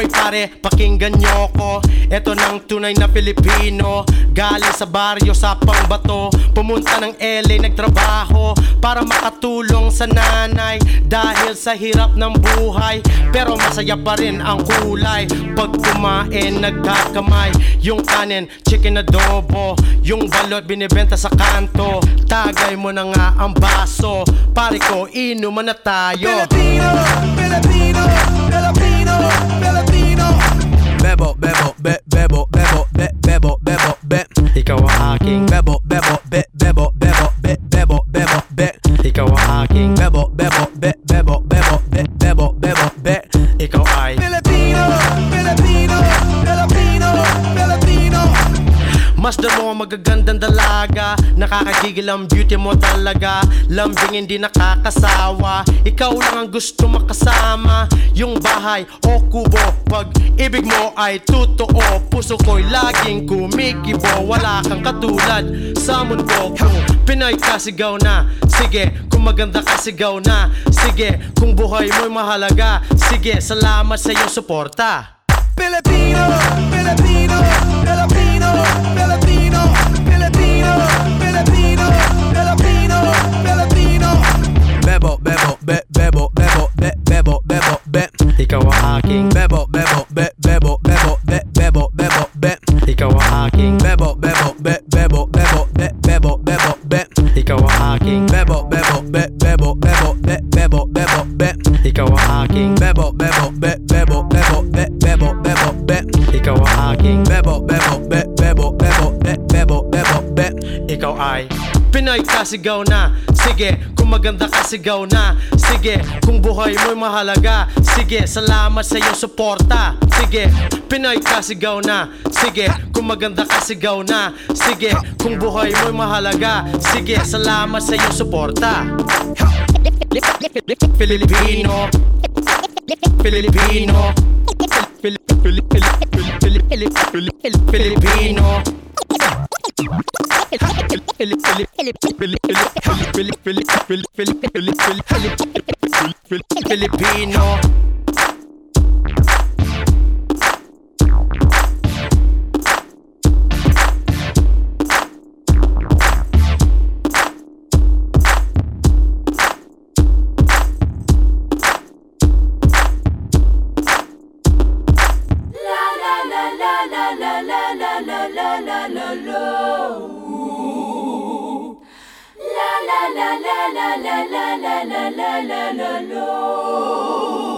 Hoy pare, pakinggan nyo ko. Eto ng tunay na Pilipino, galing sa baryo sa Pangbato. Pumunta ng LA, nagtrabaho para makatulong sa nanay. Dahil sa hirap ng buhay, pero masaya pa rin ang kulay. Pag kumain, nagkakamay. Yung kanin, chicken adobo. Yung balot, binibenta sa kanto. Tagay mo na nga ang baso. Pare ko, inuman na tayo. Filipino, Filipino, Filipino, Filipino. Bebo, bebo, be, bebo, bebo, be, bebo, bebo, be. Ikaw ang aking Bebo, bebo, be, bebo, bebo, be, bebo, bebo, be. Ikaw ang aking Bebo, bebo, be, bebo, bebo, be, bebo, bebo, be. Ikaw ay Filipino, Filipino, Filipino, Filipino. Masdan mo ang magagandang dalaga. Nakakagigil ang beauty mo talaga. Lambing hindi nakakasawa. Ikaw lang ang gusto makasama. Yung bahay o kubo, pag ibig mo ay totoo. Puso ko'y laging kumikibo. Wala kang katulad sa mundo ko. Pinoy ka, sigaw na. Sige, kung maganda ka, sigaw na. Sige, kung buhay mo'y mahalaga. Sige, salamat sa iyong suporta. Filipino, Filipino, Filipino, Filipino, Filipino, Filipino, Filipino, Filipino. Bebo, bebo, be, bebo, bebo, be, bebo, bebo, be. Ikaw ang aking Bebo, bebo, be, bebo, bebo, be, bebo, bebo, be. Ikaw ang aking Bebo, bebo, be, bebo, bebo, be, bebo, bebo, be. Ikaw ang aking Bebo, bebo, be, bebo, bebo, be, bebo, bebo, be. Ikaw ang aking Bebo, bebo, be, bebo, bebo, be, bebo, bebo, be. Ikaw ang aking Bebo, bebo, be, bebo, bebo, be, bebo, bebo, be. Ikaw ay Pinoy ka, sigaw na. Sige, kung maganda ka, sigaw na. Sige, kung buhay mo'y mahalaga. Sige, salamat sa iyong suporta. Sige, Pinoy ka, sigaw na. Sige, kung maganda ka, sigaw na. Sige, kung buhay mo'y mahalaga. Sige, salamat sa iyong suporta. Filipino, Filipino, Filipino, Filipino. La la la la la la la la la la la la la.